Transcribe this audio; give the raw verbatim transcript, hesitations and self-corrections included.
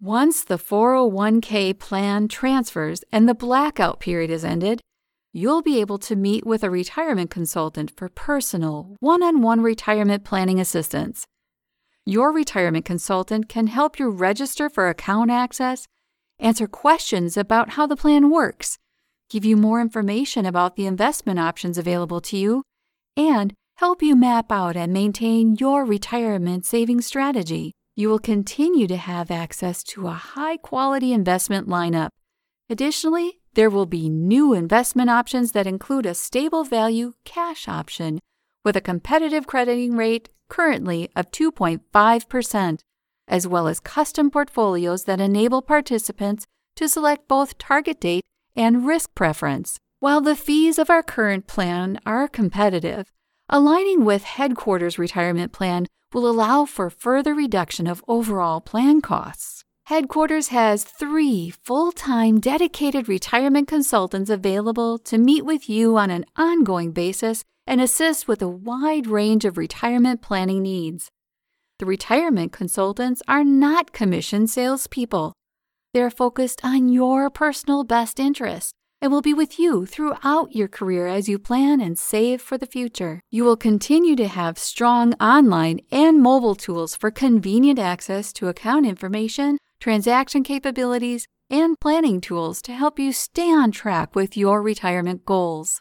Once the four oh one k plan transfers and the blackout period is ended, you'll be able to meet with a retirement consultant for personal, one-on-one retirement planning assistance. Your retirement consultant can help you register for account access, answer questions about how the plan works, give you more information about the investment options available to you, and help you map out and maintain your retirement savings strategy. You will continue to have access to a high-quality investment lineup. Additionally, there will be new investment options that include a stable value cash option with a competitive crediting rate currently of two point five percent, as well as custom portfolios that enable participants to select both target date and risk preference. While the fees of our current plan are competitive, aligning with Headquarters Retirement Plan will allow for further reduction of overall plan costs. Headquarters has three full-time dedicated retirement consultants available to meet with you on an ongoing basis and assist with a wide range of retirement planning needs. The retirement consultants are not commissioned salespeople. They are focused on your personal best interest and will be with you throughout your career as you plan and save for the future. You will continue to have strong online and mobile tools for convenient access to account information, transaction capabilities, and planning tools to help you stay on track with your retirement goals.